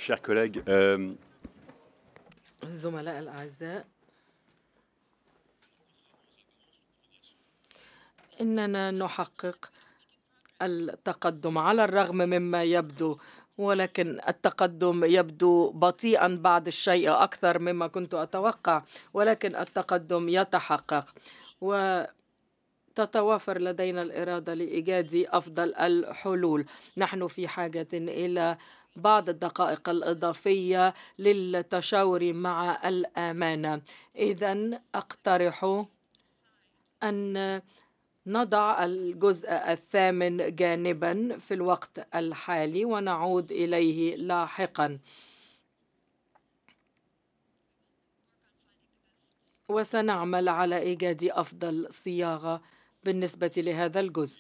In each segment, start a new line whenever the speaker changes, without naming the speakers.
chers collègues,
الزملاء الأعزاء، إننا نحقق التقدم على الرغم مما يبدو، ولكن التقدم يبدو بطيئا بعض الشيء أكثر مما كنت أتوقع، ولكن التقدم يتحقق وتتوافر لدينا الإرادة لإيجاد أفضل الحلول. نحن في حاجة إلى بعض الدقائق الإضافية للتشاور مع الأمانة. إذن أقترح أن نضع الجزء الثامن جانبا في الوقت الحالي ونعود إليه لاحقا، وسنعمل على إيجاد أفضل صياغة بالنسبة لهذا الجزء.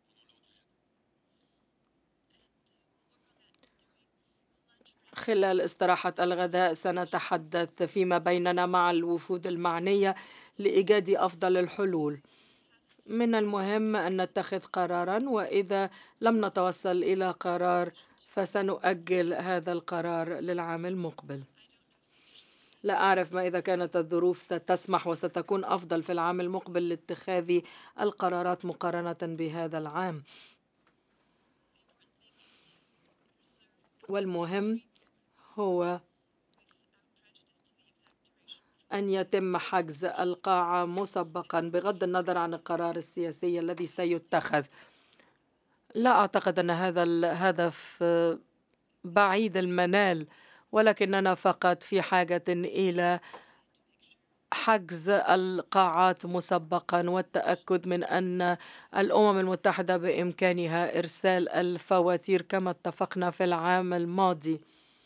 خلال استراحة الغداء سنتحدث فيما بيننا مع الوفود المعنية لإيجاد أفضل الحلول. من المهم أن نتخذ قرارا، وإذا لم نتوصل إلى قرار فسنؤجل هذا القرار للعام المقبل. لا أعرف ما إذا كانت الظروف ستسمح وستكون أفضل في العام المقبل لاتخاذ القرارات مقارنة بهذا العام. والمهم هو أن يتم حجز القاعة مسبقا بغض النظر عن القرار السياسي الذي سيتخذ. لا أعتقد أن هذا الهدف بعيد المنال، ولكننا فقط في حاجة إلى حجز القاعات مسبقا والتأكد من أن الأمم المتحدة بإمكانها إرسال الفواتير كما اتفقنا في العام الماضي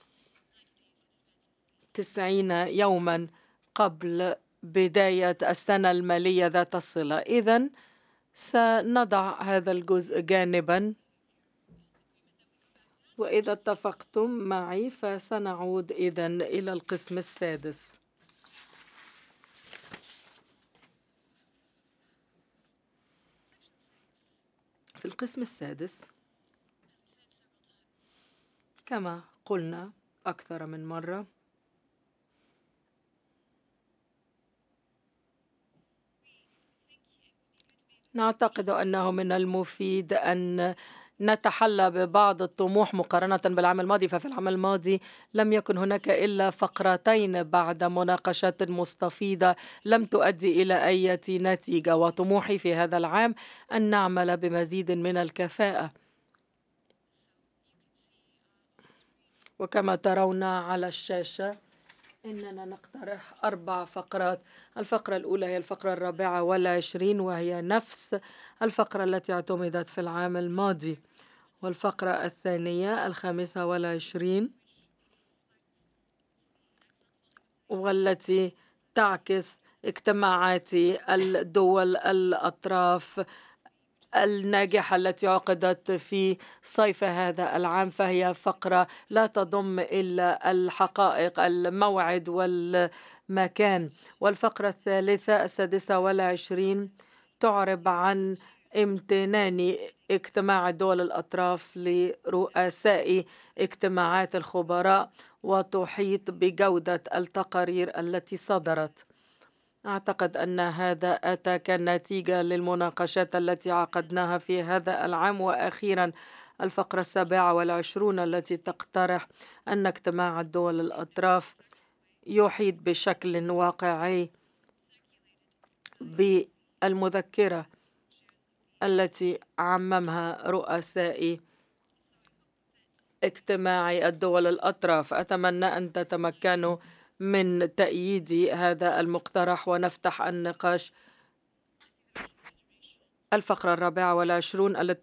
90 يوما قبل بداية السنة المالية ذات الصلة. إذن سنضع هذا الجزء جانبا، وإذا اتفقتم معي فسنعود إذن إلى القسم السادس. في القسم السادس كما قلنا أكثر من مرة، نعتقد أنه من المفيد أن نتحلى ببعض الطموح مقارنة بالعام الماضي. ففي العام الماضي لم يكن هناك إلا فقرتين بعد مناقشات مستفيضة لم تؤدي إلى أي نتيجة، وطموحي في هذا العام أن نعمل بمزيد من الكفاءة. وكما ترون على الشاشة إننا نقترح 4 فقرات. الفقرة الأولى هي الفقرة 24، وهي نفس الفقرة التي اعتمدت في العام الماضي. والفقرة الثانية 25، والتي تعكس اجتماعات الدول الأطراف الناجحة التي عقدت في صيف هذا العام، فهي فقرة لا تضم إلا الحقائق، الموعد والمكان. والفقرة الثالثة 26 تعرب عن امتنان اجتماع دول الأطراف لرؤساء اجتماعات الخبراء، وتحيط بجودة التقارير التي صدرت. أعتقد أن هذا أتى كنتيجة للمناقشات التي عقدناها في هذا العام. وأخيرا الفقرة 27 التي تقترح أن اجتماع الدول الأطراف يحيط بشكل واقعي بالمذكرة التي عممها رؤساء اجتماع الدول الأطراف. أتمنى أن تتمكنوا من تأييد هذا المقترح ونفتح النقاش. الفقرة 24 التي